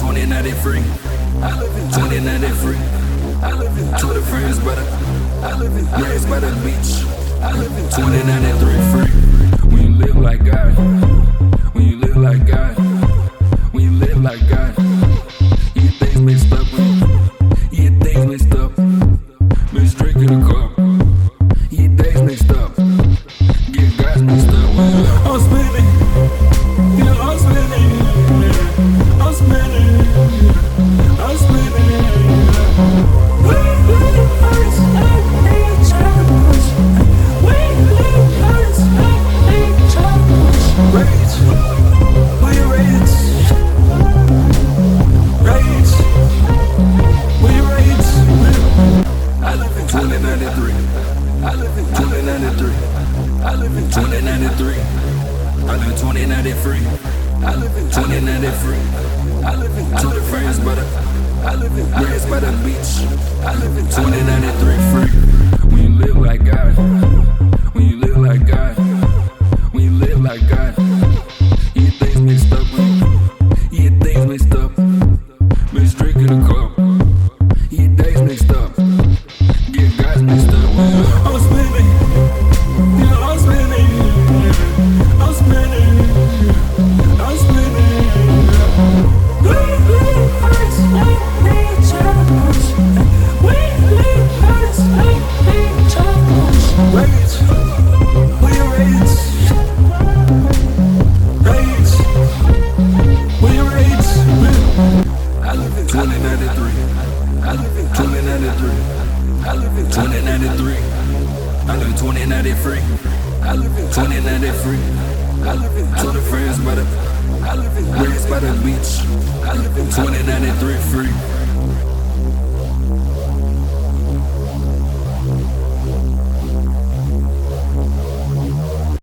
2090 free. I live in 2090 free. I live in to the friends, but I live in raised by the beach. I live in 2093 free. When you live like God, when you live like God, when you live like God, you get things mixed up. You get things mixed up. Mixed drink in the cup. You get things mixed up. Get guys mixed up. I'm spinning. Yeah, I'm spinning. I'm spinning. I'm spinning. We live hurts like they try to push. We live hurts like they try to push. Rage, we rage. Rage, we rage. I live in 2093. I live in 2093. I live in 2093. I live in 2093. I live in 2093. I live in to the friends, but I live in raised by the beach. I live in 2093 free. When you live like God, when you live like God, when you live like God, you get things mixed up. You get things mixed up. Mixed drink in the cup. You get things mixed up. Get guys mixed up. I'm spinning. Yeah, I'm spinning. I'm spinning. I'm spinning. We live hurts like they try to push. We live hurts like they try to push. Rage, we rage. Rage, we rage. I live in 2093. I live in 2093. I live in 2093. I live in 2093. I live in 2093. I live in to the friends, but I live in raised by the beach. I live in 2093 free.